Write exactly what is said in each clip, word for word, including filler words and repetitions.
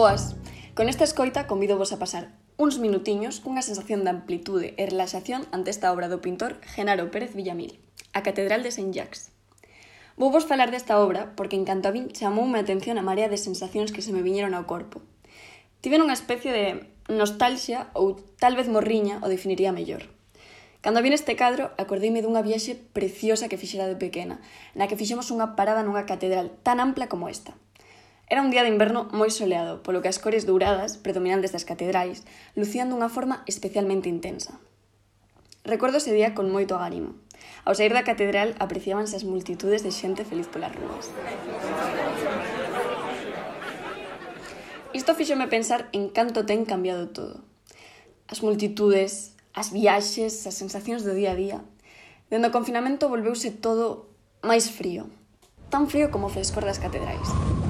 Boas, con esta escoita convido vos a pasar uns minutiños cunha sensación de amplitude e relaxación ante esta obra do pintor Genaro Pérez Villamil, a Catedral de Saint-Jacques. Vou vos falar desta obra porque en canto a vin chamoume a atención a marea de sensacións que se me viñeron ao corpo. Tiven unha especie de nostalgia ou tal vez morriña o definiría mellor. Cando vi este cadro, acordeime dunha viaxe preciosa que fixera de pequena, na que fixemos unha parada nunha catedral tan ampla como esta. Era un día de inverno moi soleado, polo que as cores douradas, predominantes das catedrais, lucían dunha forma especialmente intensa. Recordo ese día con moito agárimo. Ao saír da catedral apreciábanse as multitudes de xente feliz polas rúas. Isto fíxome pensar en canto ten cambiado todo. As multitudes, as viaxes, as sensacións do día a día. Dende o confinamento volveuse todo máis frío. Tan frío como o frescor das catedrais.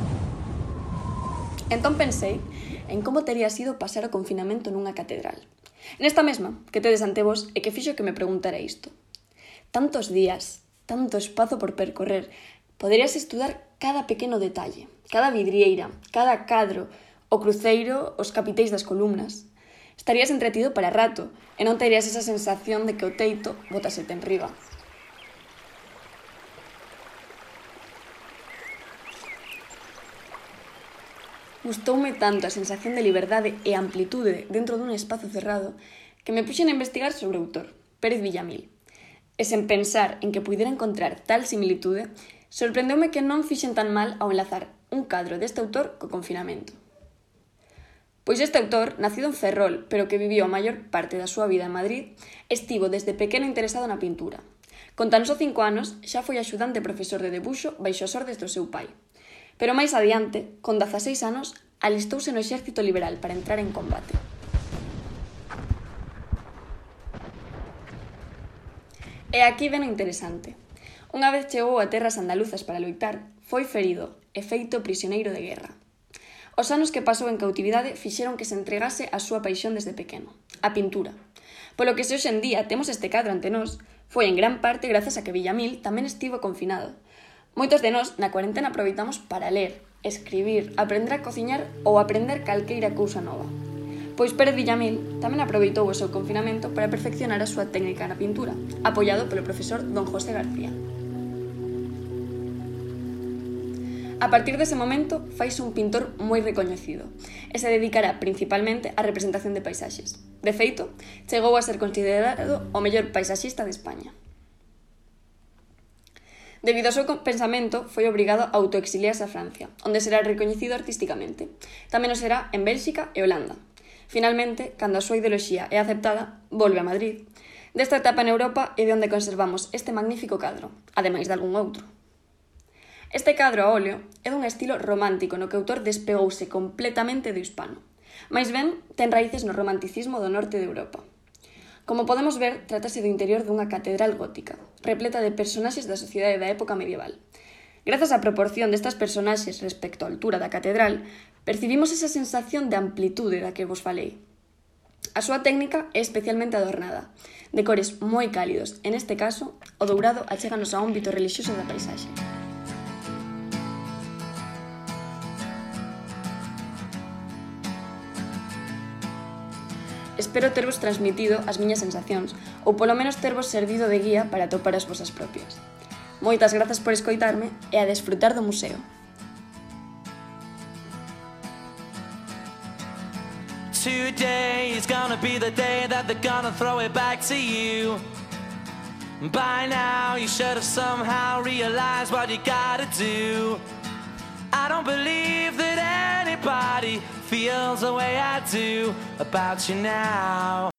Entón pensei en como tería sido pasar o confinamento nunha catedral. Nesta mesma, que tedes ante vos, e que fixo que me preguntara isto. Tantos días, tanto espazo por percorrer, poderías estudar cada pequeno detalle, cada vidrieira, cada cadro, o cruceiro, os capiteis das columnas. Estarías entretido para rato, e non terías esa sensación de que o teito bótasete enriba. Gustoume tanto a sensación de liberdade e amplitude dentro dun espazo cerrado que me puxen a investigar sobre o autor, Pérez Villamil. E sen pensar en que puidera encontrar tal similitude, sorprendeume que non fixen tan mal ao enlazar un cadro deste autor co confinamento. Pois este autor, nacido en Ferrol, pero que viviu a maior parte da súa vida en Madrid, estivo desde pequeno interesado na pintura. Con tan só cinco anos, xa foi axudante profesor de debuxo baixo as ordes do seu pai. Pero máis adiante, con dezaseis anos, alistouse no exército liberal para entrar en combate. E aquí ven o interesante. Unha vez chegou a terras andaluzas para loitar, foi ferido e feito prisioneiro de guerra. Os anos que pasou en cautividade fixeron que se entregase a súa paixón desde pequeno, a pintura. Polo que se hoxe en día temos este cadro ante nós, foi en gran parte grazas a que Villamil tamén estivo confinado. Moitos de nós na cuarentena aproveitamos para ler, escribir, aprender a cociñar ou aprender calqueira cousa nova. Pois Pérez Villamil tamén aproveitou o seu confinamento para perfeccionar a súa técnica na pintura, apoiado polo profesor don José García. A partir dese momento, faise un pintor moi recoñecido e se dedicará principalmente á representación de paisaxes. De feito, chegou a ser considerado o mellor paisaxista de España. Debido ao seu pensamento, foi obrigado a autoexiliarse a Francia, onde será recoñecido artísticamente. Tamén o será en Bélxica e Holanda. Finalmente, cando a súa ideoloxía é aceptada, volve a Madrid. Desta etapa en Europa é de onde conservamos este magnífico cadro, ademais de algún outro. Este cadro a óleo é dun estilo romántico no que o autor despegouse completamente do hispano. Mais ben, ten raíces no romanticismo do norte de Europa. Como podemos ver, trátase do interior dunha catedral gótica, repleta de personaxes da sociedade da época medieval. Grazas á proporción destas personaxes respecto á altura da catedral, percibimos esa sensación de amplitude da que vos falei. A súa técnica é especialmente adornada, de cores moi cálidos, e neste caso, o dourado achéganos ao ámbito relixioso da paisaxe. Espero tervos transmitido as miñas sensacións, ou polo menos tervos servido de guía para atopar as vosas propias. Moitas grazas por escoitarme e a desfrutar do museo. Today is gonna be the day that they're gonna throw it back to you. By now you should have somehow realized what you gotta do. I don't believe that anybody feels the way I do about you now.